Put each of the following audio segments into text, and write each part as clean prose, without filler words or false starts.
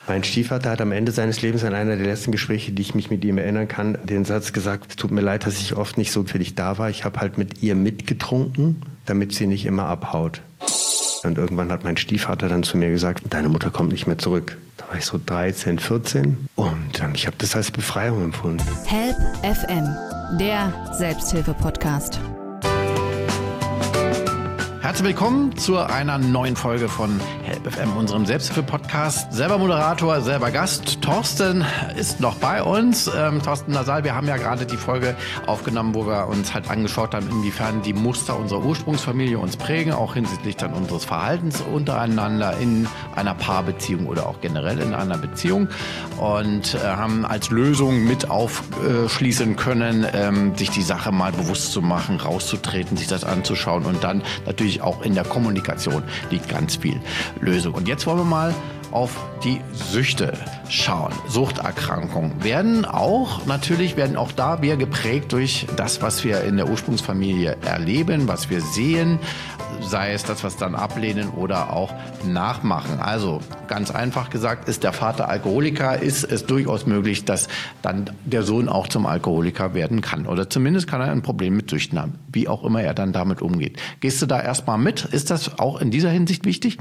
Mein Stiefvater hat am Ende seines Lebens in einer der letzten Gespräche, die ich mich mit ihm erinnern kann, den Satz gesagt: Es tut mir leid, dass ich oft nicht so für dich da war. Ich habe halt mit ihr mitgetrunken, damit sie nicht immer abhaut. Und irgendwann hat mein Stiefvater dann zu mir gesagt: Deine Mutter kommt nicht mehr zurück. Da war ich so 13, 14 und ich habe das als Befreiung empfunden. Help FM, der Selbsthilfe-Podcast. Herzlich willkommen zu einer neuen Folge von Help FM, unserem Selbsthilfe-Podcast. Selber Moderator, selber Gast. Thorsten ist noch bei uns. Thorsten Nasal, wir haben ja gerade die Folge aufgenommen, wo wir uns halt angeschaut haben, inwiefern die Muster unserer Ursprungsfamilie uns prägen, auch hinsichtlich dann unseres Verhaltens untereinander in einer Paarbeziehung oder auch generell in einer Beziehung. Und haben als Lösung mit aufschließen können, sich die Sache mal bewusst zu machen, rauszutreten, sich das anzuschauen und dann natürlich auch in der Kommunikation liegt ganz viel Lösung. Und jetzt wollen wir mal auf die Süchte schauen. Suchterkrankungen werden auch da wir geprägt durch das, was wir in der Ursprungsfamilie erleben, was wir sehen, sei es das, was dann ablehnen oder auch nachmachen. Also ganz einfach gesagt, ist der Vater Alkoholiker, ist es durchaus möglich, dass dann der Sohn auch zum Alkoholiker werden kann. Oder zumindest kann er ein Problem mit Süchten haben, wie auch immer er dann damit umgeht. Gehst du da erstmal mit? Ist das auch in dieser Hinsicht wichtig?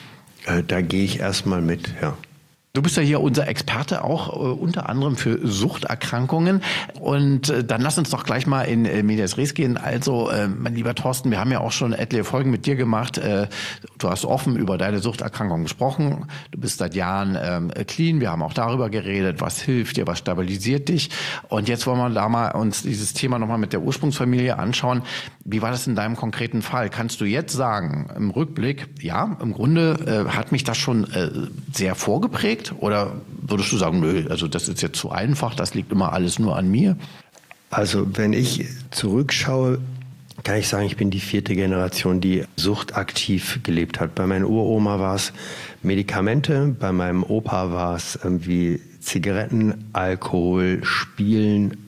Da gehe ich erstmal mit, ja. Du bist ja hier unser Experte auch unter anderem für Suchterkrankungen. Und dann lass uns doch gleich mal in Medias Res gehen. Also, mein lieber Thorsten, wir haben ja auch schon etliche Folgen mit dir gemacht. Du hast offen über deine Suchterkrankung gesprochen. Du bist seit Jahren clean. Wir haben auch darüber geredet, was hilft dir, was stabilisiert dich. Und jetzt wollen wir da mal uns dieses Thema nochmal mit der Ursprungsfamilie anschauen. Wie war das in deinem konkreten Fall? Kannst du jetzt sagen, im Rückblick, ja, im Grunde hat mich das schon sehr vorgeprägt? Oder würdest du sagen, nö, also das ist jetzt zu einfach, das liegt immer alles nur an mir? Also wenn ich zurückschaue, kann ich sagen, ich bin die 4. Generation, die suchtaktiv gelebt hat. Bei meiner Uroma war es Medikamente, bei meinem Opa war es irgendwie Zigaretten, Alkohol, Spielen.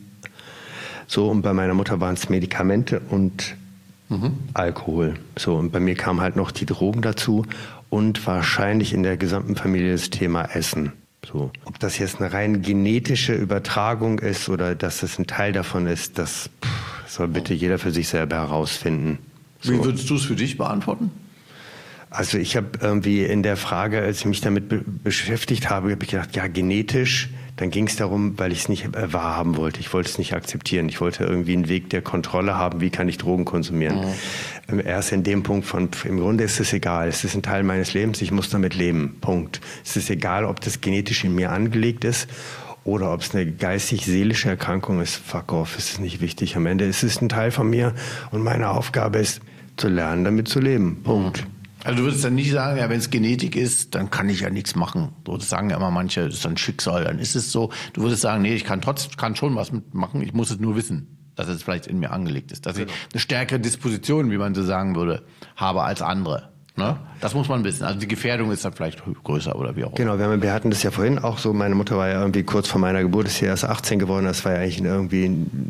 So, und bei meiner Mutter waren es Medikamente und Alkohol. So, und bei mir kamen halt noch die Drogen dazu und wahrscheinlich in der gesamten Familie das Thema Essen. So. Ob das jetzt eine rein genetische Übertragung ist oder dass das ein Teil davon ist, das soll bitte jeder für sich selber herausfinden. So. Wie würdest du es für dich beantworten? Also ich habe irgendwie in der Frage, als ich mich damit beschäftigt habe ich gedacht, ja, genetisch. Dann ging es darum, weil ich es nicht wahrhaben wollte. Ich wollte es nicht akzeptieren. Ich wollte irgendwie einen Weg der Kontrolle haben. Wie kann ich Drogen konsumieren? Erst in dem Punkt von, im Grunde ist es egal. Es ist ein Teil meines Lebens. Ich muss damit leben. Punkt. Es ist egal, ob das genetisch in mir angelegt ist oder ob es eine geistig-seelische Erkrankung ist. Fuck off, es ist nicht wichtig. Am Ende ist es ein Teil von mir und meine Aufgabe ist, zu lernen, damit zu leben. Punkt. Also du würdest dann nicht sagen, ja, wenn es Genetik ist, dann kann ich ja nichts machen. So, das sagen ja immer manche, das ist ein Schicksal, dann ist es so. Du würdest sagen, nee, ich kann schon was mitmachen, ich muss es nur wissen, dass es vielleicht in mir angelegt ist. Dass ich eine stärkere Disposition, wie man so sagen würde, habe als andere. Ne? Das muss man wissen. Also die Gefährdung ist dann vielleicht größer oder wie auch immer. Genau, wir hatten das ja vorhin auch so, meine Mutter war ja irgendwie kurz vor meiner Geburt, ist ja erst 18 geworden, das war ja eigentlich irgendwie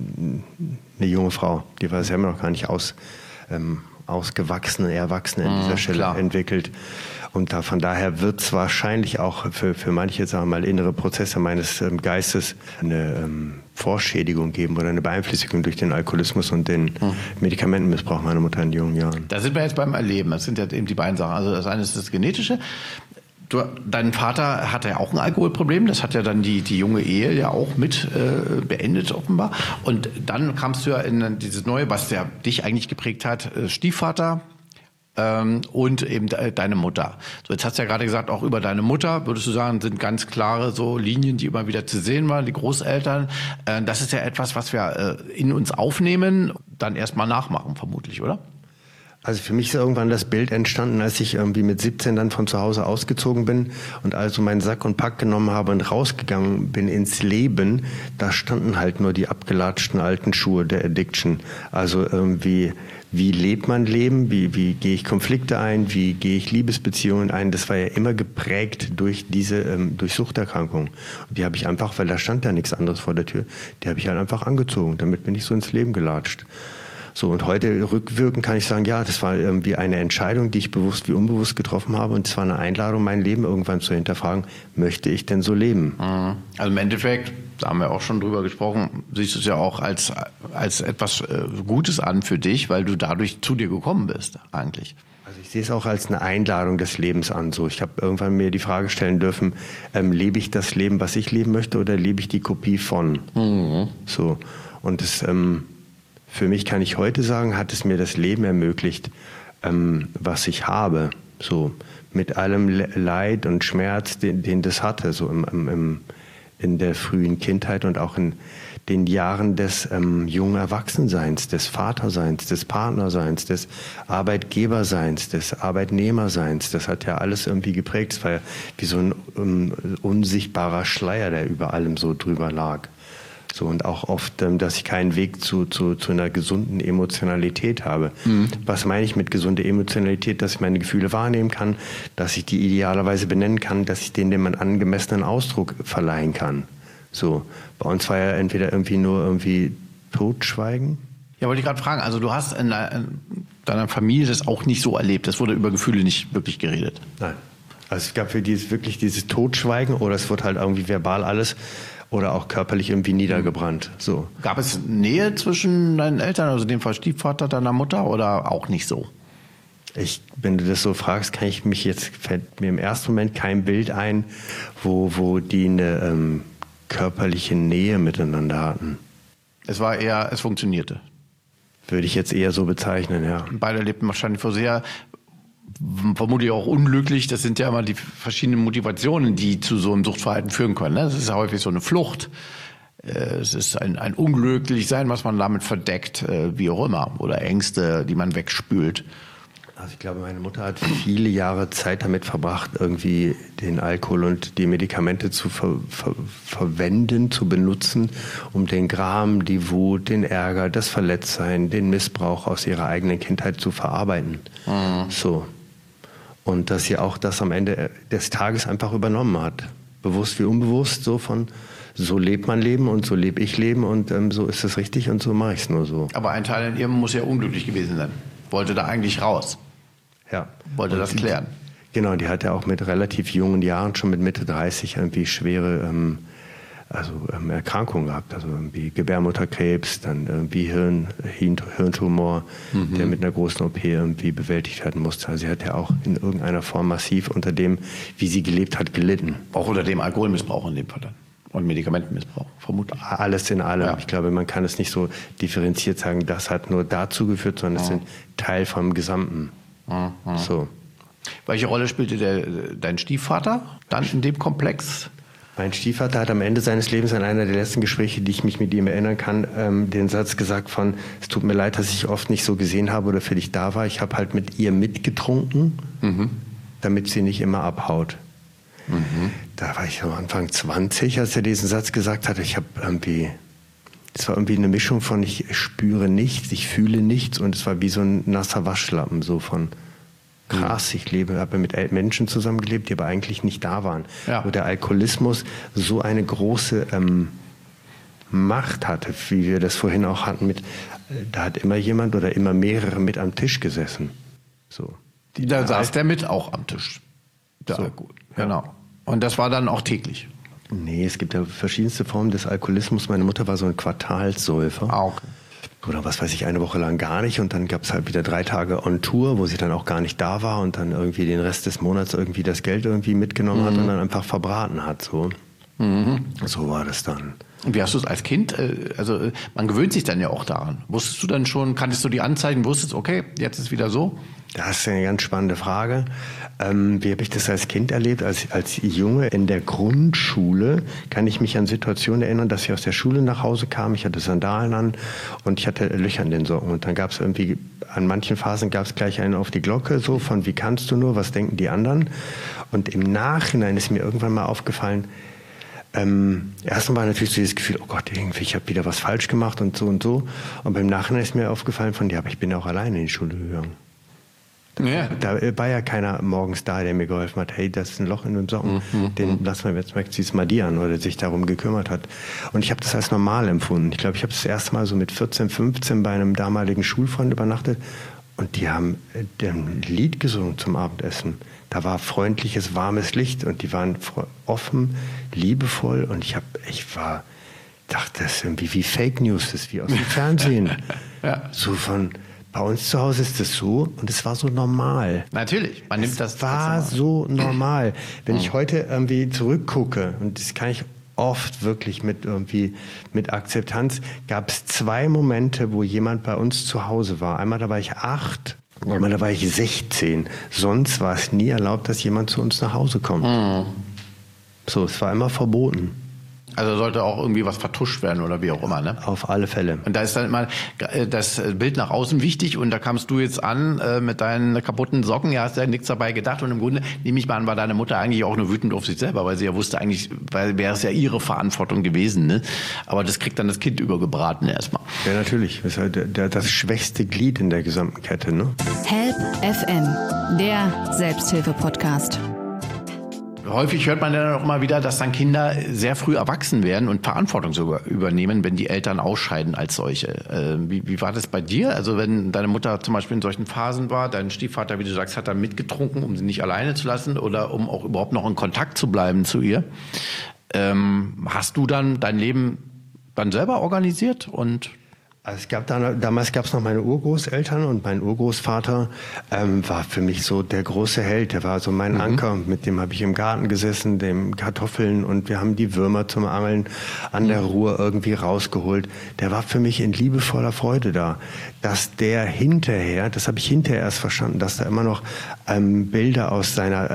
eine junge Frau. Die war ja immer noch gar nicht ausgewachsene, Erwachsene an dieser Stelle entwickelt. Und von daher wird es wahrscheinlich auch für manche, sagen wir mal, innere Prozesse meines Geistes eine Vorschädigung geben oder eine Beeinflussung durch den Alkoholismus und den Medikamentenmissbrauch meiner Mutter in jungen Jahren. Da sind wir jetzt beim Erleben. Das sind ja eben die beiden Sachen. Also das eine ist das Genetische. Dein Vater hatte ja auch ein Alkoholproblem, das hat ja dann die junge Ehe ja auch mit beendet offenbar. Und dann kamst du ja in dieses Neue, was ja dich eigentlich geprägt hat, Stiefvater und eben deine Mutter. So, jetzt hast du ja gerade gesagt, auch über deine Mutter, würdest du sagen, sind ganz klare so Linien, die immer wieder zu sehen waren, die Großeltern. Das ist ja etwas, was wir in uns aufnehmen, dann erstmal nachmachen vermutlich, oder? Also für mich ist irgendwann das Bild entstanden, als ich irgendwie mit 17 dann von zu Hause ausgezogen bin und also meinen Sack und Pack genommen habe und rausgegangen bin ins Leben, da standen halt nur die abgelatschten alten Schuhe der Addiction. Also irgendwie, wie lebt man Leben, wie gehe ich Konflikte ein, wie gehe ich Liebesbeziehungen ein, das war ja immer geprägt durch durch Suchterkrankungen. Und die habe ich einfach, weil da stand ja nichts anderes vor der Tür, die habe ich halt einfach angezogen, damit bin ich so ins Leben gelatscht. So, und heute rückwirkend kann ich sagen, ja, das war irgendwie eine Entscheidung, die ich bewusst wie unbewusst getroffen habe. Und es war eine Einladung, mein Leben irgendwann zu hinterfragen, möchte ich denn so leben? Also im Endeffekt, da haben wir auch schon drüber gesprochen, siehst du es ja auch als etwas Gutes an für dich, weil du dadurch zu dir gekommen bist, eigentlich. Also ich sehe es auch als eine Einladung des Lebens an. So, ich habe irgendwann mir die Frage stellen dürfen, lebe ich das Leben, was ich leben möchte, oder lebe ich die Kopie von? So, und das... für mich kann ich heute sagen, hat es mir das Leben ermöglicht, was ich habe. So mit allem Leid und Schmerz, den das hatte, so in der frühen Kindheit und auch in den Jahren des jungen Erwachsenseins, des Vaterseins, des Partnerseins, des Arbeitgeberseins, des Arbeitnehmerseins. Das hat ja alles irgendwie geprägt. Es war ja wie so ein unsichtbarer Schleier, der über allem so drüber lag. So, und auch oft, dass ich keinen Weg zu einer gesunden Emotionalität habe. Was meine ich mit gesunder Emotionalität? Dass ich meine Gefühle wahrnehmen kann, dass ich die idealerweise benennen kann, dass ich denen einen angemessenen Ausdruck verleihen kann. So, bei uns war ja entweder irgendwie Totschweigen. Ja, wollte ich gerade fragen, also du hast in deiner Familie das auch nicht so erlebt, es wurde über Gefühle nicht wirklich geredet? Nein. Also es gab für dieses Totschweigen oder es wurde halt irgendwie verbal alles oder auch körperlich irgendwie niedergebrannt. So. Gab es Nähe zwischen deinen Eltern, also dem Stiefvater deiner Mutter, oder auch nicht so? Wenn du das so fragst, fällt mir im ersten Moment kein Bild ein, wo die eine körperliche Nähe miteinander hatten. Es funktionierte. Würde ich jetzt eher so bezeichnen, ja. Beide lebten wahrscheinlich vermutlich auch unglücklich. Das sind ja immer die verschiedenen Motivationen, die zu so einem Suchtverhalten führen können. Das ist häufig so eine Flucht. Es ist ein Unglücklichsein, was man damit verdeckt, wie auch immer. Oder Ängste, die man wegspült. Also ich glaube, meine Mutter hat viele Jahre Zeit damit verbracht, irgendwie den Alkohol und die Medikamente zu verwenden, zu benutzen, um den Gram, die Wut, den Ärger, das Verletztsein, den Missbrauch aus ihrer eigenen Kindheit zu verarbeiten. So. Und dass sie auch das am Ende des Tages einfach übernommen hat. Bewusst wie unbewusst, so lebt man Leben und so lebe ich Leben und so ist es richtig und so mache ich es nur so. Aber ein Teil in ihr muss ja unglücklich gewesen sein. Wollte da eigentlich raus. Ja. Wollte das klären. Genau, die hatte auch mit relativ jungen Jahren, schon mit Mitte 30, irgendwie schwere Erkrankungen gehabt. Also irgendwie Gebärmutterkrebs, dann irgendwie Hirntumor, der mit einer großen OP irgendwie bewältigt werden musste. Also sie hat ja auch in irgendeiner Form massiv unter dem, wie sie gelebt hat, gelitten. Auch unter dem Alkoholmissbrauch in dem Fall dann. Und Medikamentenmissbrauch, vermutlich. Alles in allem. Ja. Ich glaube, man kann es nicht so differenziert sagen, das hat nur dazu geführt, sondern es sind Teil vom Gesamten. So. Welche Rolle spielte dein Stiefvater dann in dem Komplex? Mein Stiefvater hat am Ende seines Lebens in einer der letzten Gespräche, die ich mich mit ihm erinnern kann, den Satz gesagt von, es tut mir leid, dass ich oft nicht so gesehen habe oder für dich da war. Ich habe halt mit ihr mitgetrunken, damit sie nicht immer abhaut. Da war ich am Anfang 20, als er diesen Satz gesagt hat. Es war irgendwie eine Mischung von ich spüre nichts, ich fühle nichts und es war wie so ein nasser Waschlappen, so von krass, ich habe mit Menschen zusammengelebt, die aber eigentlich nicht da waren. Ja. Wo der Alkoholismus so eine große Macht hatte, wie wir das vorhin auch hatten, da hat immer jemand oder immer mehrere mit am Tisch gesessen. So. Da saß der mit auch am Tisch. Genau. Und das war dann auch täglich? Nee, es gibt ja verschiedenste Formen des Alkoholismus. Meine Mutter war so ein Quartalssäufer. Okay. Oder was weiß ich, eine Woche lang gar nicht. Und dann gab es halt wieder 3 Tage on Tour, wo sie dann auch gar nicht da war und dann irgendwie den Rest des Monats irgendwie das Geld irgendwie mitgenommen hat und dann einfach verbraten hat. So war das dann. Und wie hast du es als Kind? Also man gewöhnt sich dann ja auch daran. Wusstest du dann schon, kanntest du die Anzeigen, wusstest, okay, jetzt ist wieder so? Das ist eine ganz spannende Frage. Wie habe ich das als Kind erlebt? Als Junge in der Grundschule kann ich mich an Situationen erinnern, dass ich aus der Schule nach Hause kam. Ich hatte Sandalen an und ich hatte Löcher in den Socken. Und dann gab es irgendwie, an manchen Phasen gab es gleich einen auf die Glocke, so von wie kannst du nur, was denken die anderen? Und im Nachhinein ist mir irgendwann mal aufgefallen, erstmal war natürlich so dieses Gefühl, oh Gott, irgendwie, ich habe wieder was falsch gemacht und so und so. Und beim Nachhinein ist mir aufgefallen aber ich bin ja auch alleine in die Schule gegangen. Ja. Da war ja keiner morgens da, der mir geholfen hat, hey, das ist ein Loch in den Socken, den lassen wir jetzt zieh's mal die an oder sich darum gekümmert hat. Und ich habe das als normal empfunden. Ich glaube, ich habe das erste Mal so mit 14, 15 bei einem damaligen Schulfreund übernachtet und die haben ein Lied gesungen zum Abendessen. Da war freundliches, warmes Licht und die waren offen, liebevoll und ich dachte, das ist irgendwie wie Fake News, das ist wie aus dem Fernsehen. Ja. So bei uns zu Hause ist das so und es war so normal. Natürlich, man nimmt das. Es war so normal. Wenn ich heute irgendwie zurückgucke, und das kann ich oft wirklich mit Akzeptanz, gab es 2 Momente, wo jemand bei uns zu Hause war. Einmal da war ich 8, einmal da war ich 16. Sonst war es nie erlaubt, dass jemand zu uns nach Hause kommt. So, es war immer verboten. Also sollte auch irgendwie was vertuscht werden oder wie auch immer, ne? Auf alle Fälle. Und da ist dann immer das Bild nach außen wichtig und da kamst du jetzt an mit deinen kaputten Socken, ja, hast ja nichts dabei gedacht und im Grunde, nehme ich mal an, war deine Mutter eigentlich auch nur wütend auf sich selber, weil sie ja wusste eigentlich, weil wäre es ja ihre Verantwortung gewesen, ne? Aber das kriegt dann das Kind übergebraten erstmal. Ja, natürlich. Das ist halt das schwächste Glied in der gesamten Kette, ne? Help FM, der Selbsthilfe-Podcast. Häufig hört man dann auch mal wieder, dass dann Kinder sehr früh erwachsen werden und Verantwortung sogar übernehmen, wenn die Eltern ausscheiden als solche. Wie war das bei dir? Also wenn deine Mutter zum Beispiel in solchen Phasen war, dein Stiefvater, wie du sagst, hat dann mitgetrunken, um sie nicht alleine zu lassen oder um auch überhaupt noch in Kontakt zu bleiben zu ihr. Hast du dann dein Leben dann selber organisiert und... Also damals gab es noch meine Urgroßeltern und mein Urgroßvater war für mich so der große Held. Der war so mein Anker. Mit dem habe ich im Garten gesessen, dem Kartoffeln und wir haben die Würmer zum Angeln an der Ruhr irgendwie rausgeholt. Der war für mich in liebevoller Freude da. Dass der hinterher, das habe ich hinterher erst verstanden, dass da immer noch Bilder aus seiner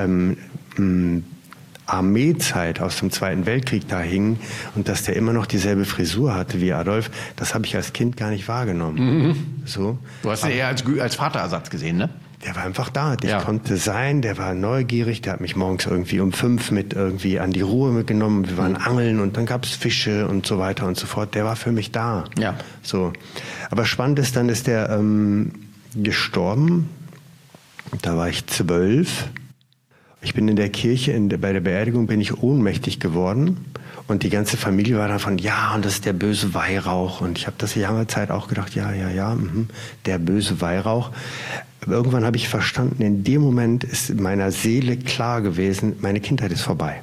Armeezeit aus dem Zweiten Weltkrieg da hingen und dass der immer noch dieselbe Frisur hatte wie Adolf, das habe ich als Kind gar nicht wahrgenommen. So. Du hast ihn eher als Vaterersatz gesehen, ne? Der war einfach da, der konnte sein, der war neugierig, der hat mich morgens irgendwie um 5 mit irgendwie an die Ruhr mitgenommen, wir waren angeln und dann gab es Fische und so weiter und so fort, der war für mich da. Ja. So. Aber spannend ist, dann ist der gestorben, da war ich 12. Ich bin in der Kirche, bei der Beerdigung bin ich ohnmächtig geworden und die ganze Familie war davon, ja, und das ist der böse Weihrauch. Und ich habe das lange Zeit auch gedacht, ja, der böse Weihrauch. Aber irgendwann habe ich verstanden, in dem Moment ist meiner Seele klar gewesen, meine Kindheit ist vorbei.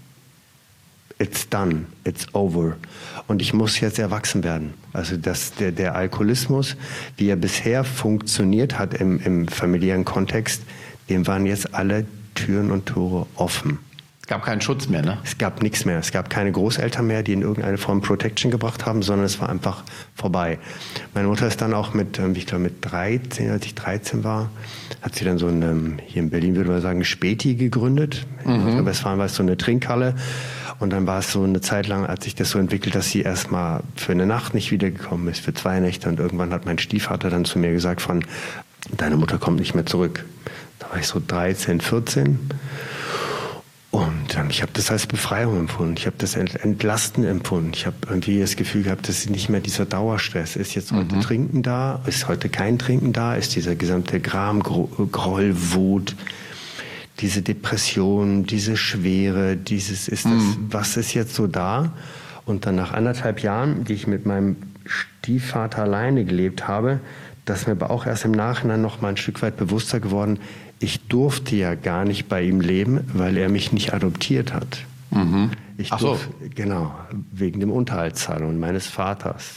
It's done, it's over. Und ich muss jetzt erwachsen werden. Also der Alkoholismus, wie er bisher funktioniert hat im familiären Kontext, dem waren jetzt alle Türen und Tore offen. Es gab keinen Schutz mehr, ne? Es gab nichts mehr. Es gab keine Großeltern mehr, die in irgendeine Form Protection gebracht haben, sondern es war einfach vorbei. Meine Mutter ist dann auch mit 13, als ich 13 war, hat sie dann so hier in Berlin würde man sagen, Späti gegründet. In Westfalen war es so eine Trinkhalle. Und dann war es so eine Zeit lang, hat sich das so entwickelt, dass sie erstmal für eine Nacht nicht wiedergekommen ist, für 2 Nächte. Und irgendwann hat mein Stiefvater dann zu mir gesagt deine Mutter kommt nicht mehr zurück. Da war ich so 13, 14 und ich habe das als Befreiung empfunden. Ich habe das Entlasten empfunden. Ich habe irgendwie das Gefühl gehabt, dass nicht mehr dieser Dauerstress ist. Jetzt heute Trinken da, ist heute kein Trinken da, ist dieser gesamte Gram, Groll, Wut, diese Depression, diese Schwere, was ist jetzt so da? Und dann nach 1,5 Jahren, die ich mit meinem Stiefvater alleine gelebt habe, das ist mir aber auch erst im Nachhinein noch mal ein Stück weit bewusster geworden, ich durfte ja gar nicht bei ihm leben, weil er mich nicht adoptiert hat. Genau, wegen dem Unterhaltszahlungen meines Vaters.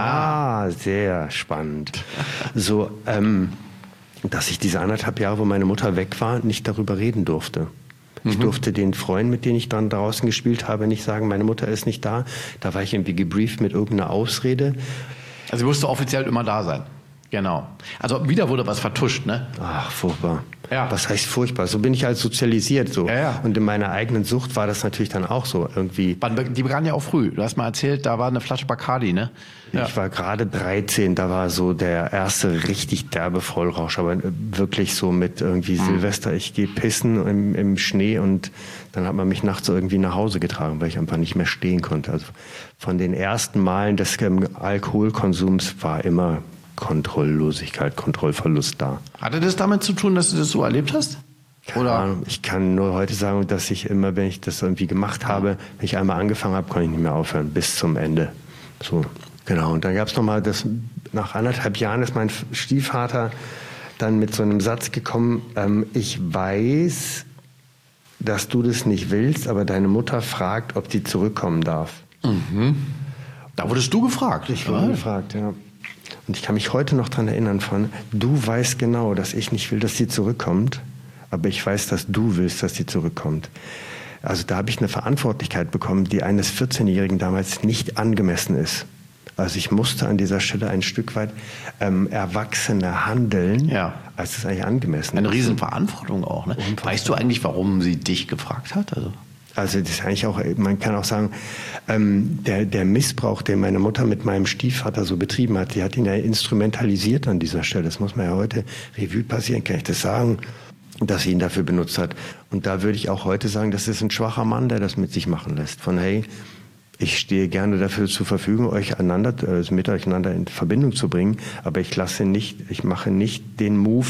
Sehr spannend. So, dass ich diese 1,5 Jahre, wo meine Mutter weg war, nicht darüber reden durfte. Ich durfte den Freunden, mit denen ich dann draußen gespielt habe, nicht sagen, meine Mutter ist nicht da. Da war ich irgendwie gebrieft mit irgendeiner Ausrede. Also sie musste offiziell immer da sein. Genau. Also wieder wurde was vertuscht, ne? Ach, furchtbar. Ja. Was heißt furchtbar? So bin ich halt sozialisiert. So. Ja. Und in meiner eigenen Sucht war das natürlich dann auch so irgendwie. Die begann ja auch früh. Du hast mal erzählt, da war eine Flasche Bacardi, ne? Ja. Ich war gerade 13, da war so der erste richtig derbe Vollrausch, aber wirklich so mit irgendwie Silvester, ich gehe pissen im Schnee und dann hat man mich nachts irgendwie nach Hause getragen, weil ich einfach nicht mehr stehen konnte. Also von den ersten Malen des Alkoholkonsums war immer Kontrolllosigkeit, Kontrollverlust da. Hatte das damit zu tun, dass du das so erlebt hast? Oder? Ich kann nur heute sagen, dass ich immer, wenn ich das irgendwie gemacht habe, wenn ich einmal angefangen habe, konnte ich nicht mehr aufhören, bis zum Ende. So, genau. Und dann gab es nochmal das, nach 1,5 Jahren ist mein Stiefvater dann mit so einem Satz gekommen, ich weiß, dass du das nicht willst, aber deine Mutter fragt, ob sie zurückkommen darf. Mhm. Da wurdest du gefragt. Ich wurde gefragt, ja. Und ich kann mich heute noch daran erinnern du weißt genau, dass ich nicht will, dass sie zurückkommt, aber ich weiß, dass du willst, dass sie zurückkommt. Also da habe ich eine Verantwortlichkeit bekommen, die eines 14-Jährigen damals nicht angemessen ist. Also ich musste an dieser Stelle ein Stück weit erwachsener handeln, als es eigentlich angemessen ist. Eine Riesenverantwortung auch. Ne? Weißt du eigentlich, warum sie dich gefragt hat? Also das ist eigentlich auch, man kann auch sagen, der Missbrauch, den meine Mutter mit meinem Stiefvater so betrieben hat, die hat ihn ja instrumentalisiert an dieser Stelle. Das muss man ja heute Revue passieren, kann ich das sagen, dass sie ihn dafür benutzt hat. Und da würde ich auch heute sagen, das ist ein schwacher Mann, der das mit sich machen lässt. Von hey, ich stehe gerne dafür zur Verfügung, euch miteinander in Verbindung zu bringen, aber ich mache nicht den Move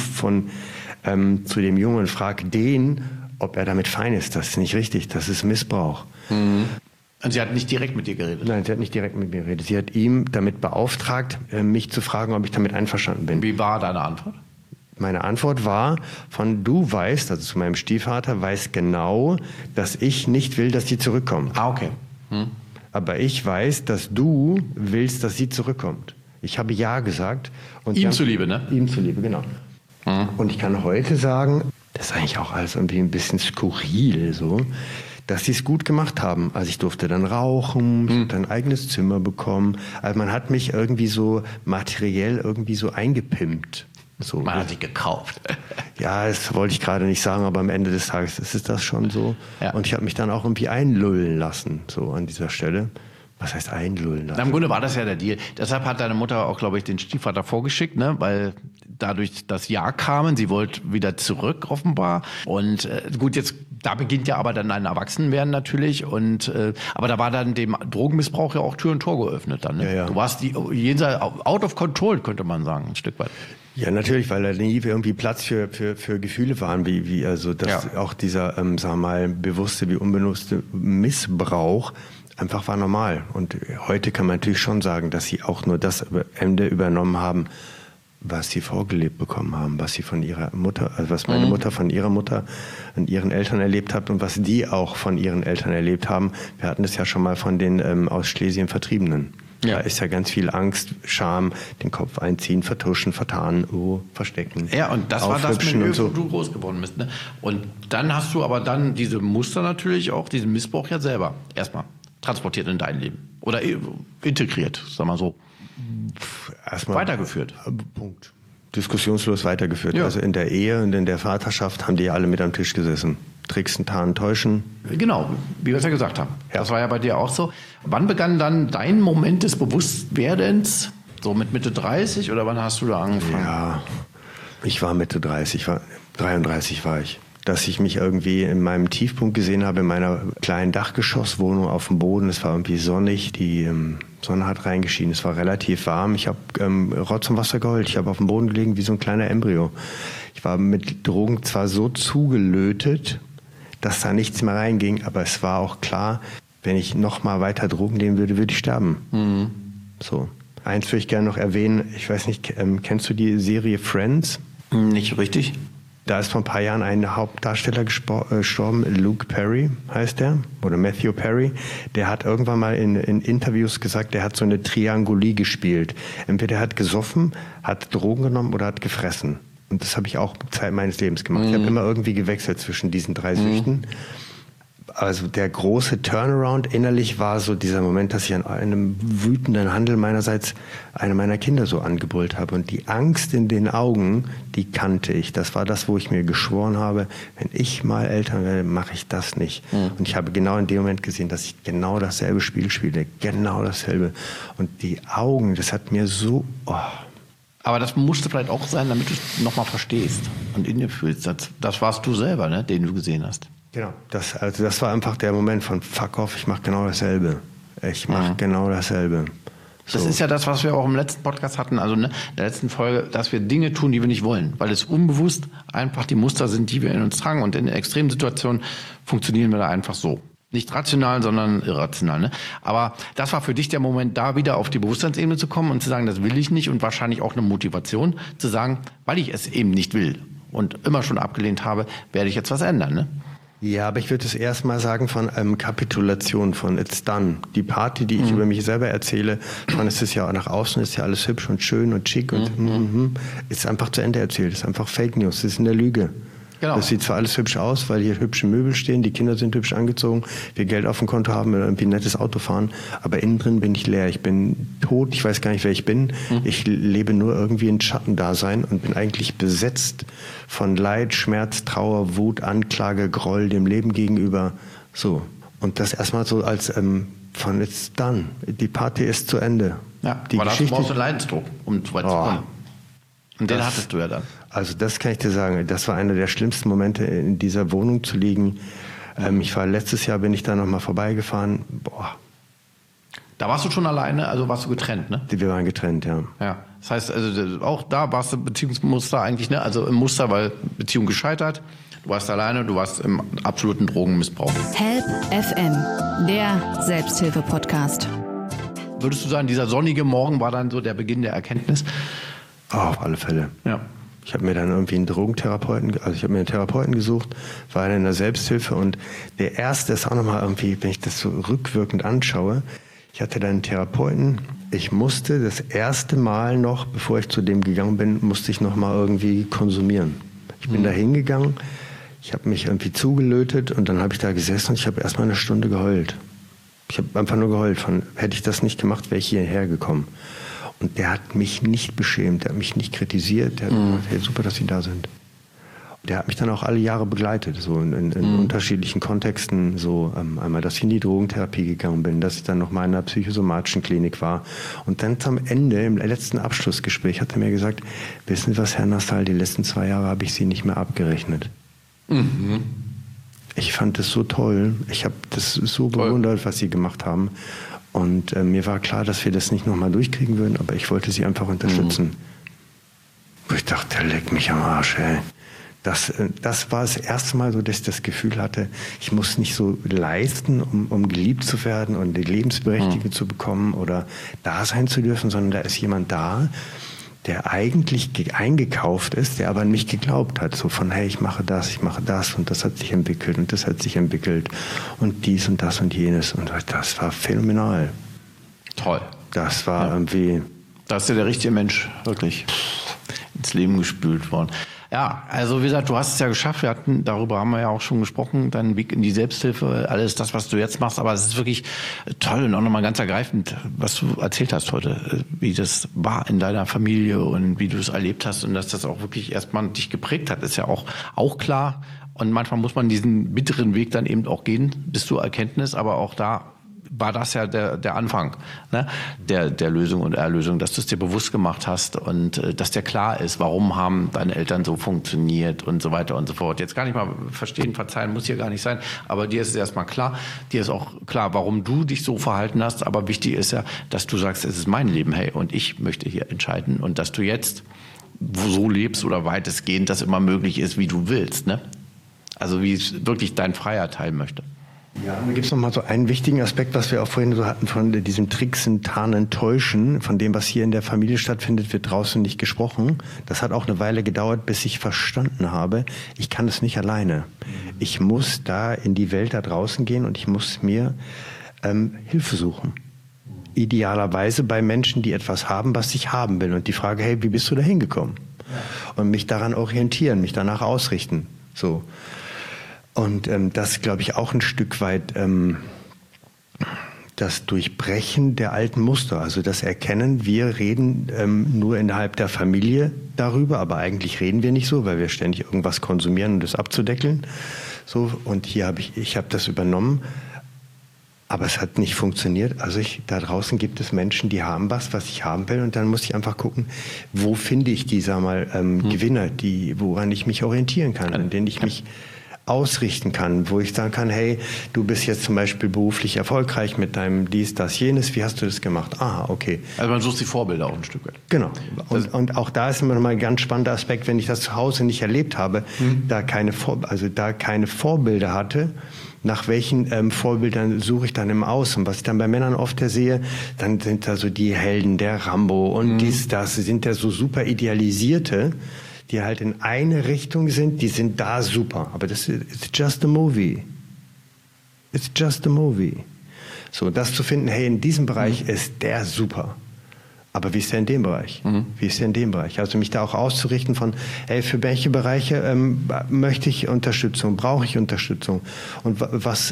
zu dem Jungen und frage den, ob er damit fein ist. Das ist nicht richtig, das ist Missbrauch. Mhm. Und sie hat nicht direkt mit dir geredet? Nein, sie hat nicht direkt mit mir geredet. Sie hat ihm damit beauftragt, mich zu fragen, ob ich damit einverstanden bin. Wie war deine Antwort? Meine Antwort war du weißt, also zu meinem Stiefvater, weiß genau, dass ich nicht will, dass sie zurückkommt. Ah, okay. Hm. Aber ich weiß, dass du willst, dass sie zurückkommt. Ich habe ja gesagt. Und ihm zuliebe, ne? Ihm zuliebe, genau. Hm. Und ich kann heute sagen, das ist eigentlich auch alles irgendwie ein bisschen skurril, so, dass sie es gut gemacht haben. Also ich durfte dann rauchen, ich hatte ein eigenes Zimmer bekommen. Also man hat mich irgendwie so materiell irgendwie so eingepimpt. So. Man hat sich gekauft. Ja, das wollte ich gerade nicht sagen, aber am Ende des Tages ist das schon so. Ja. Und ich habe mich dann auch irgendwie einlullen lassen, so an dieser Stelle. Was heißt einlullen lassen? Na, im Grunde war das ja der Deal. Deshalb hat deine Mutter auch, glaube ich, den Stiefvater vorgeschickt, ne? Weil dadurch das Ja kamen, sie wollte wieder zurück offenbar. Und gut, jetzt da beginnt ja aber dann ein Erwachsenwerden natürlich. Und aber da war dann dem Drogenmissbrauch ja auch Tür und Tor geöffnet dann. Ne? Ja. Du warst jenseits out of control, könnte man sagen, ein Stück weit. Ja, natürlich, weil da nie irgendwie Platz für Gefühle waren, wie also das auch dieser, sagen wir mal, bewusste wie unbewusste Missbrauch einfach war normal. Und heute kann man natürlich schon sagen, dass sie auch nur das Ende übernommen haben, was sie vorgelebt bekommen haben, was sie von ihrer Mutter, also was meine Mutter von ihrer Mutter und ihren Eltern erlebt hat und was die auch von ihren Eltern erlebt haben. Wir hatten das ja schon mal von den aus Schlesien Vertriebenen. Ja. Da ist ja ganz viel Angst, Scham, den Kopf einziehen, vertuschen, vertarnen, verstecken. Ja, und das war das, mit so. Wo du groß geworden bist. Ne? Und dann hast du aber dann diese Muster natürlich auch, diesen Missbrauch ja selber erstmal transportiert in dein Leben. Oder integriert, sag mal so. Erstmal weitergeführt. Punkt. Diskussionslos weitergeführt. Ja. Also in der Ehe und in der Vaterschaft haben die ja alle mit am Tisch gesessen. Tricksen, tarnen, täuschen. Genau, wie wir es ja gesagt haben. Ja. Das war ja bei dir auch so. Wann begann dann dein Moment des Bewusstwerdens? So mit Mitte 30 oder wann hast du da angefangen? Ja, ich war Mitte 30, 33 war ich. Dass ich mich irgendwie in meinem Tiefpunkt gesehen habe, in meiner kleinen Dachgeschosswohnung auf dem Boden. Es war irgendwie sonnig, die Sonne hat reingeschienen, es war relativ warm. Ich habe Rotz und Wasser geheult. Ich habe auf dem Boden gelegen wie so ein kleiner Embryo. Ich war mit Drogen zwar so zugelötet, dass da nichts mehr reinging, aber es war auch klar, wenn ich noch mal weiter Drogen nehmen würde, würde ich sterben. Mhm. So. Eins würde ich gerne noch erwähnen, ich weiß nicht, kennst du die Serie Friends? Nicht richtig. Da ist vor ein paar Jahren ein Hauptdarsteller gestorben, Luke Perry heißt der, oder Matthew Perry. Der hat irgendwann mal in Interviews gesagt, der hat so eine Triangulie gespielt. Entweder er hat gesoffen, hat Drogen genommen oder hat gefressen. Und das habe ich auch Zeit meines Lebens gemacht. Ich habe immer irgendwie gewechselt zwischen diesen drei Süchten. Also der große Turnaround innerlich war so dieser Moment, dass ich an einem wütenden Handel meinerseits eine meiner Kinder so angebrüllt habe. Und die Angst in den Augen, die kannte ich. Das war das, wo ich mir geschworen habe, wenn ich mal Eltern werde, mache ich das nicht. Und ich habe genau in dem Moment gesehen, dass ich genau dasselbe Spiel spiele. Genau dasselbe. Und die Augen, das hat mir so... Oh. Aber das musste vielleicht auch sein, damit du es nochmal verstehst und in dir fühlst. Das warst du selber, ne, den du gesehen hast. Genau, das war einfach der Moment von fuck off, ich mache genau dasselbe. Ich mache genau dasselbe. Das ist ja das, was wir auch im letzten Podcast hatten, also in der letzten Folge, dass wir Dinge tun, die wir nicht wollen, weil es unbewusst einfach die Muster sind, die wir in uns tragen. Und in extremen Situationen funktionieren wir da einfach so. Nicht rational, sondern irrational. Ne? Aber das war für dich der Moment, da wieder auf die Bewusstseinsebene zu kommen und zu sagen, das will ich nicht, und wahrscheinlich auch eine Motivation zu sagen, weil ich es eben nicht will und immer schon abgelehnt habe, werde ich jetzt was ändern. Ne? Ja, aber ich würde es erstmal sagen von Kapitulation, von It's Done. Die Party, die ich über mich selber erzähle, von es ist ja nach außen, ist ja alles hübsch und schön und schick und ist einfach zu Ende erzählt, ist einfach Fake News, das ist eine Lüge. Genau. Das sieht zwar alles hübsch aus, weil hier hübsche Möbel stehen, die Kinder sind hübsch angezogen, wir Geld auf dem Konto haben oder irgendwie ein nettes Auto fahren, aber innen drin bin ich leer, ich bin tot, ich weiß gar nicht, wer ich bin, ich lebe nur irgendwie in Schattendasein und bin eigentlich besetzt von Leid, Schmerz, Trauer, Wut, Anklage, Groll dem Leben gegenüber, so. Und das erstmal so als von It's Done, die Party ist zu Ende. Ja, die aber Geschichte, dazu brauchst du Leidensdruck, um weit zu kommen. Und den hattest du ja dann. Also das kann ich dir sagen, das war einer der schlimmsten Momente, in dieser Wohnung zu liegen. Letztes Jahr bin ich da nochmal vorbeigefahren. Boah. Da warst du schon alleine, also warst du getrennt, ne? Wir waren getrennt, ja. Ja, das heißt, also auch da warst du Beziehungsmuster eigentlich, ne? Also im Muster, weil Beziehung gescheitert. Du warst alleine, du warst im absoluten Drogenmissbrauch. Help FM, der Selbsthilfe-Podcast. Würdest du sagen, dieser sonnige Morgen war dann so der Beginn der Erkenntnis? Oh, auf alle Fälle. Ja. Ich habe mir dann irgendwie einen Therapeuten gesucht, war in der Selbsthilfe und der erste ist auch nochmal irgendwie, wenn ich das so rückwirkend anschaue, ich hatte dann einen Therapeuten, ich musste das erste Mal noch, bevor ich zu dem gegangen bin, musste ich nochmal irgendwie konsumieren. Ich bin da hingegangen, ich habe mich irgendwie zugelötet und dann habe ich da gesessen und ich habe erstmal eine Stunde geheult. Ich habe einfach nur geheult, hätte ich das nicht gemacht, wäre ich hierher gekommen. Und der hat mich nicht beschämt, der hat mich nicht kritisiert, der hat gesagt, hey, super, dass Sie da sind. Und der hat mich dann auch alle Jahre begleitet, so in unterschiedlichen Kontexten, so einmal, dass ich in die Drogentherapie gegangen bin, dass ich dann noch mal in einer psychosomatischen Klinik war. Und dann am Ende, im letzten Abschlussgespräch, hat er mir gesagt, wissen Sie was, Herr Nassal, die letzten 2 Jahre habe ich Sie nicht mehr abgerechnet. Ich fand das so toll, ich habe das so bewundert, was Sie gemacht haben. Und mir war klar, dass wir das nicht nochmal durchkriegen würden, aber ich wollte sie einfach unterstützen. Ich dachte, leck mich am Arsch, ey. Das war das erste Mal so, dass ich das Gefühl hatte, ich muss nicht so leisten, um geliebt zu werden und die Lebensberechtigung zu bekommen oder da sein zu dürfen, sondern da ist jemand da, der eigentlich eingekauft ist, der aber an mich geglaubt hat. So von, hey, ich mache das und das hat sich entwickelt und das hat sich entwickelt und dies und das und jenes. Und das war phänomenal. Toll. Das war irgendwie... Da ist ja der richtige Mensch wirklich ins Leben gespült worden. Ja, also wie gesagt, du hast es ja geschafft. Darüber haben wir ja auch schon gesprochen, deinen Weg in die Selbsthilfe, alles das, was du jetzt machst. Aber es ist wirklich toll und auch nochmal ganz ergreifend, was du erzählt hast heute, wie das war in deiner Familie und wie du es erlebt hast und dass das auch wirklich erstmal dich geprägt hat, ist ja auch klar. Und manchmal muss man diesen bitteren Weg dann eben auch gehen, bis zur Erkenntnis, aber auch da war das ja der Anfang, ne? der Lösung und Erlösung, dass du es dir bewusst gemacht hast und dass dir klar ist, warum haben deine Eltern so funktioniert und so weiter und so fort. Jetzt gar nicht mal verstehen, verzeihen muss hier gar nicht sein, aber dir ist es erstmal klar, dir ist auch klar, warum du dich so verhalten hast, aber wichtig ist ja, dass du sagst, es ist mein Leben, hey, und ich möchte hier entscheiden und dass du jetzt so lebst oder weitestgehend, dass immer möglich ist, wie du willst, ne? Also wie es wirklich dein freier Teil möchte. Ja, da gibt es noch mal so einen wichtigen Aspekt, was wir auch vorhin so hatten, von diesem Tricksen, Tarnen, Täuschen. Von dem, was hier in der Familie stattfindet, wird draußen nicht gesprochen. Das hat auch eine Weile gedauert, bis ich verstanden habe, ich kann es nicht alleine. Ich muss da in die Welt da draußen gehen und ich muss mir Hilfe suchen. Idealerweise bei Menschen, die etwas haben, was ich haben will. Und die Frage, hey, wie bist du da hingekommen? Und mich daran orientieren, mich danach ausrichten. So. Und das, glaube ich, auch ein Stück weit das Durchbrechen der alten Muster. Also das Erkennen, wir reden nur innerhalb der Familie darüber, aber eigentlich reden wir nicht so, weil wir ständig irgendwas konsumieren, um das abzudeckeln. So, und hier ich habe das übernommen, aber es hat nicht funktioniert. Also da draußen gibt es Menschen, die haben was ich haben will, und dann muss ich einfach gucken, wo finde ich die, Gewinner, woran ich mich orientieren kann, an denen ich mich ausrichten kann, wo ich sagen kann, hey, du bist jetzt zum Beispiel beruflich erfolgreich mit deinem dies, das, jenes, wie hast du das gemacht? Aha, okay. Also man sucht die Vorbilder auch ein Stück weit. Genau. Und auch da ist immer noch mal ein ganz spannender Aspekt, wenn ich das zu Hause nicht erlebt habe, da keine Vorbilder hatte, nach welchen Vorbildern suche ich dann im Außen? Was ich dann bei Männern oft sehe, dann sind da so die Helden, der Rambo und das sind ja so super idealisierte, die halt in eine Richtung sind, die sind da super. Aber it's just a movie. It's just a movie. So, das zu finden, hey, in diesem Bereich ist der super. Aber wie ist der in dem Bereich? Wie ist der in dem Bereich? Also mich da auch auszurichten von, hey, für welche Bereiche möchte ich Unterstützung, brauche ich Unterstützung? Und was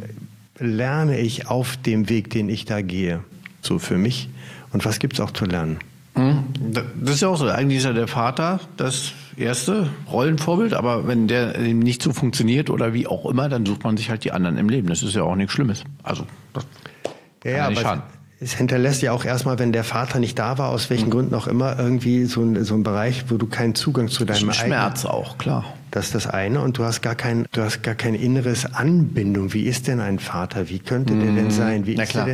lerne ich auf dem Weg, den ich da gehe? So für mich. Und was gibt es auch zu lernen? Das ist ja auch so. Eigentlich ist ja der Vater das erste Rollenvorbild, aber wenn der eben nicht so funktioniert oder wie auch immer, dann sucht man sich halt die anderen im Leben. Das ist ja auch nichts Schlimmes. Also, das kann ja nicht schaden. Es hinterlässt ja auch erstmal, wenn der Vater nicht da war, aus welchen Gründen auch immer, irgendwie so ein Bereich, wo du keinen Zugang zu deinem eigenen... Schmerz auch, klar. Das ist das eine. Und du hast gar kein inneres Anbindung. Wie ist denn ein Vater? Wie könnte der denn sein? Wie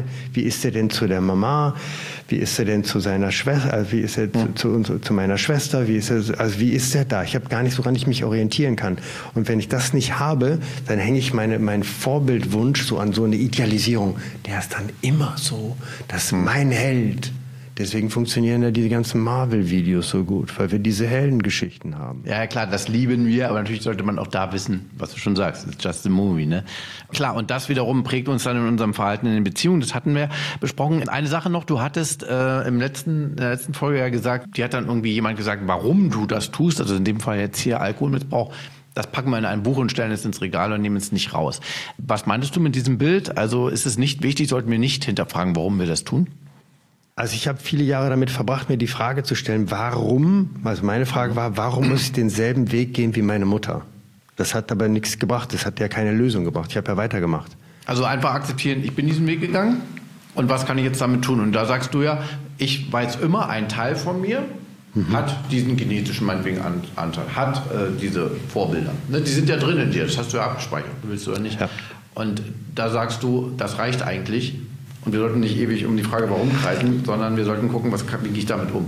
ist der denn zu der Mama? Wie ist er denn zu seiner Schwester? Wie ist er zu meiner Schwester? Wie ist er da? Ich habe gar nicht, woran ich mich orientieren kann. Und wenn ich das nicht habe, dann hänge ich meinen Vorbildwunsch so an so eine Idealisierung. Der ist dann immer so, das ist mein Held. Deswegen funktionieren ja diese ganzen Marvel-Videos so gut, weil wir diese Heldengeschichten haben. Ja, klar, das lieben wir, aber natürlich sollte man auch da wissen, was du schon sagst, it's just a movie, ne? Klar, und das wiederum prägt uns dann in unserem Verhalten in den Beziehungen, das hatten wir besprochen. Eine Sache noch, du hattest in der letzten Folge ja gesagt, die hat dann irgendwie jemand gesagt, warum du das tust, also in dem Fall jetzt hier Alkoholmissbrauch. Das packen wir in ein Buch und stellen es ins Regal und nehmen es nicht raus. Was meintest du mit diesem Bild? Also ist es nicht wichtig, sollten wir nicht hinterfragen, warum wir das tun? Also ich habe viele Jahre damit verbracht, mir die Frage zu stellen, warum, also meine Frage war, warum muss ich denselben Weg gehen wie meine Mutter? Das hat aber nichts gebracht, das hat ja keine Lösung gebracht, ich habe ja weitergemacht. Also einfach akzeptieren, ich bin diesen Weg gegangen und was kann ich jetzt damit tun? Und da sagst du ja, ich weiß immer, ein Teil von mir hat diesen genetischen meinetwegen Anteil, hat diese Vorbilder. Ne, die sind ja drin in dir, das hast du ja abgespeichert, willst du oder nicht? Ja. Und da sagst du, das reicht eigentlich. Und wir sollten nicht ewig um die Frage, warum kreisen, sondern wir sollten gucken, wie gehe ich damit um?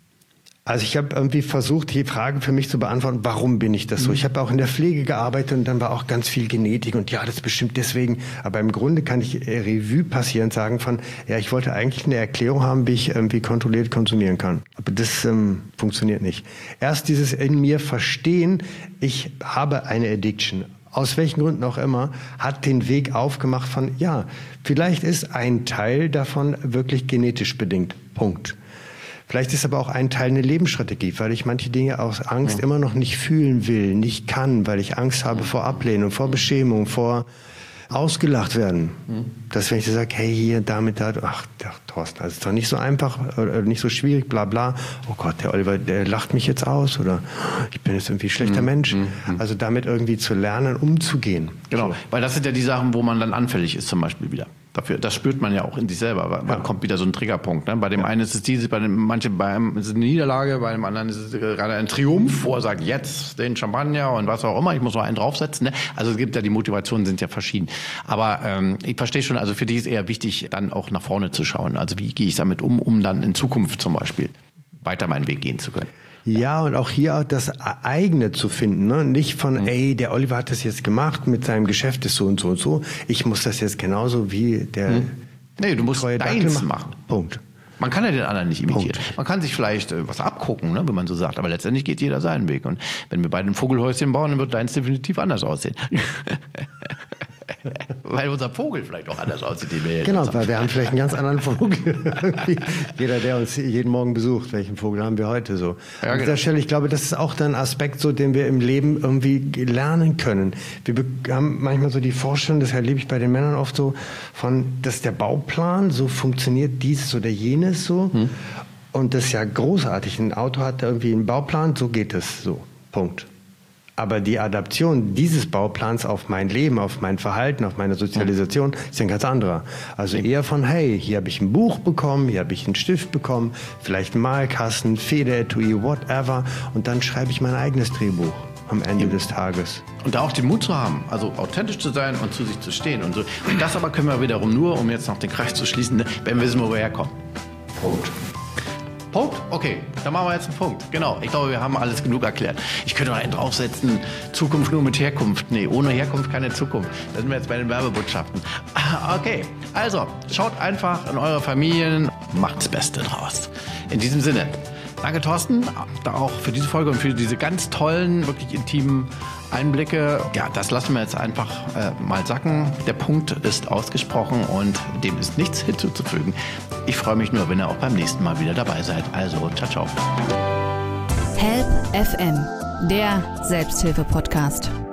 Also ich habe irgendwie versucht, die Frage für mich zu beantworten, warum bin ich das so? Ich habe auch in der Pflege gearbeitet und dann war auch ganz viel Genetik und ja, das ist bestimmt deswegen. Aber im Grunde kann ich Revue passierend sagen von, ja, ich wollte eigentlich eine Erklärung haben, wie ich irgendwie kontrolliert konsumieren kann. Aber das funktioniert nicht. Erst dieses in mir Verstehen, ich habe eine Addiction. Aus welchen Gründen auch immer, hat den Weg aufgemacht von, ja, vielleicht ist ein Teil davon wirklich genetisch bedingt. Punkt. Vielleicht ist aber auch ein Teil eine Lebensstrategie, weil ich manche Dinge aus Angst immer noch nicht fühlen will, nicht kann, weil ich Angst habe vor Ablehnung, vor Beschämung, vor ausgelacht werden. Dass wenn ich sage, hey, hier, damit, da, ach, Thorsten, das ist doch nicht so einfach, nicht so schwierig, bla bla. Oh Gott, der Oliver, der lacht mich jetzt aus oder ich bin jetzt irgendwie ein schlechter Mensch. Also damit irgendwie zu lernen, umzugehen. Genau, so. Weil das sind ja die Sachen, wo man dann anfällig ist zum Beispiel wieder. Das spürt man ja auch in sich selber. Wann kommt wieder so ein Triggerpunkt? Ne? Bei dem einen ist es diese, bei einem ist es eine Niederlage, bei dem anderen ist es gerade ein Triumph, wo er sagt, jetzt den Champagner und was auch immer, ich muss noch einen draufsetzen. Ne? Also es gibt ja, die Motivationen sind ja verschieden. Aber ich verstehe schon, also für die ist eher wichtig, dann auch nach vorne zu schauen. Also wie gehe ich damit um dann in Zukunft zum Beispiel weiter meinen Weg gehen zu können. Ja, und auch hier das eigene zu finden, ne? Nicht von, ey, der Oliver hat das jetzt gemacht, mit seinem Geschäft ist so und so und so. Ich muss das jetzt genauso wie der Nee, du musst deins machen. Punkt. Man kann ja den anderen nicht imitieren. Man kann sich vielleicht was abgucken, ne, wenn man so sagt, aber letztendlich geht jeder seinen Weg. Und wenn wir beide ein Vogelhäuschen bauen, dann wird deins definitiv anders aussehen. Weil unser Vogel vielleicht auch anders aussieht. Genau, weil wir haben vielleicht einen ganz anderen Vogel. Jeder, der uns jeden Morgen besucht, welchen Vogel haben wir heute so? Ja, an dieser Stelle, ich glaube, das ist auch ein Aspekt, so, den wir im Leben irgendwie lernen können. Wir haben manchmal so die Vorstellung, das erlebe ich bei den Männern oft so, dass der Bauplan, so funktioniert dies oder jenes so. Und das ist ja großartig. Ein Auto hat irgendwie einen Bauplan, so geht es so. Punkt. Aber die Adaption dieses Bauplans auf mein Leben, auf mein Verhalten, auf meine Sozialisation ist ein ganz anderer. Also eher von, hey, hier habe ich ein Buch bekommen, hier habe ich einen Stift bekommen, vielleicht einen Malkasten, Federetui, whatever. Und dann schreibe ich mein eigenes Drehbuch. am Ende des Tages. Und da auch den Mut zu haben, also authentisch zu sein und zu sich zu stehen und so. Und das aber können wir wiederum nur, um jetzt noch den Kreis zu schließen, wenn wir wissen, wo wir herkommen. Punkt. Okay, dann machen wir jetzt einen Punkt. Genau, ich glaube, wir haben alles genug erklärt. Ich könnte noch einen draufsetzen, Zukunft nur mit Herkunft. Nee, ohne Herkunft keine Zukunft. Da sind wir jetzt bei den Werbebotschaften. Okay, also schaut einfach in eure Familien, macht das Beste draus. In diesem Sinne, danke Thorsten, auch für diese Folge und für diese ganz tollen, wirklich intimen Einblicke. Ja, das lassen wir jetzt einfach mal sacken. Der Punkt ist ausgesprochen und dem ist nichts hinzuzufügen. Ich freue mich nur, wenn ihr auch beim nächsten Mal wieder dabei seid. Also, ciao, ciao. Help FM, der Selbsthilfe-Podcast.